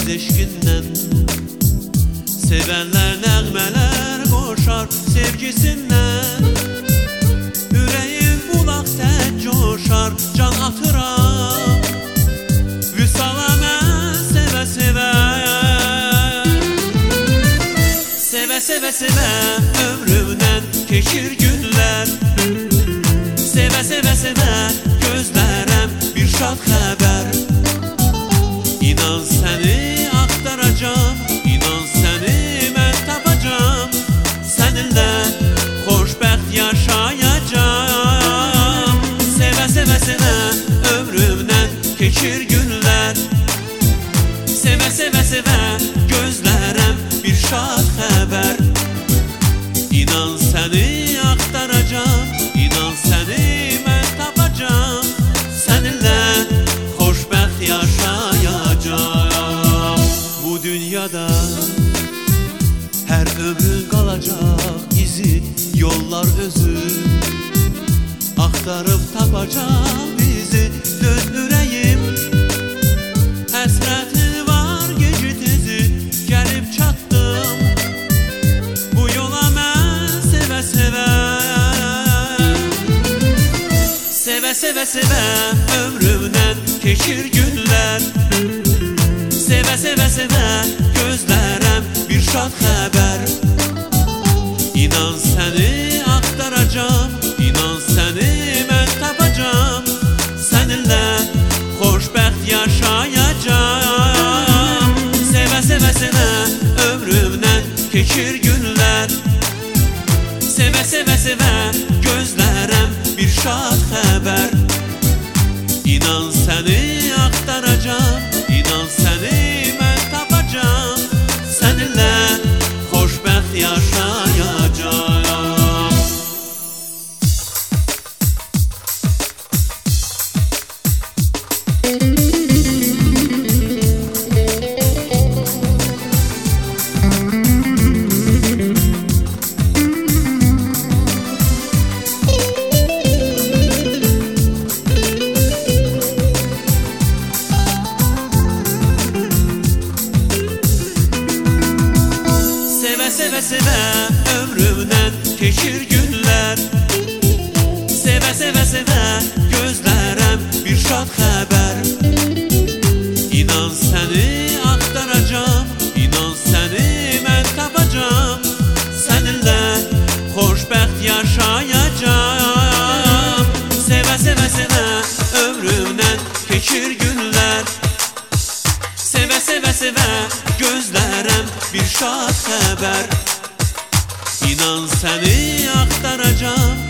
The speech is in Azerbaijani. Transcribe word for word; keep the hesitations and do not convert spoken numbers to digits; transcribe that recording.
eşqindən. Sevənlər nəğmələr qoşar sevgisindən. Ürəyim bulaq tək coşar, can atıram Vüsala mən sevə-sevə. Sevə-sevə-sevə ömrümdən keçir günlər. Sevə-sevə-sevə gözlərəm bir şad xəbər. İnan səni axtaracam, inan səni mən tapacam. Səninlə xoşbəxt yaşayacam. Sevə-sevə-sevə ömrümdən keçir günlər. Sevə-sevə-sevə gözlərəm bir şad xəbər. İnan səni axtaracam, inan səni mən tapacam. Səninlə xoşbəxt yaşayacam. Bu dünyada hər ömrün qalacaq izi, yollar özü axtarıb tapacaq bizi. Dön ürəyim, həsrətin var gecə tezi, gəlib çatdım bu yola mən sevə-sevə. Sevə-sevə-sevə ömrümdən keçir günlər. Sevə-sevə-sevə gözlərəm bir şad xəbər. İnan səni axtaracam, inan səni mən tapacam. Səninlə xoşbəxt yaşayacam. Sevə-sevə-sevə ömrümdən keçir günlər. Sevə-sevə-sevə gözlərəm bir şad xəbər. İnan səni axtaracam, inan səni mən tapacam. Səninlə xoşbəxt yaşayacam. Sevə-sevə ömrümdən keçir günlər. Sevə-sevə-sevə gözlərəm bir şad xəbər. İnan səni axtaracam, inan səni mən tapacam. Səninlə xoşbəxt yaşayacam. Sevə-sevə-sevə ömrümdən keçir günlər. Sevə-sevə-sevə gözlərəm bir şad xəbər. İnan səni axtaracam,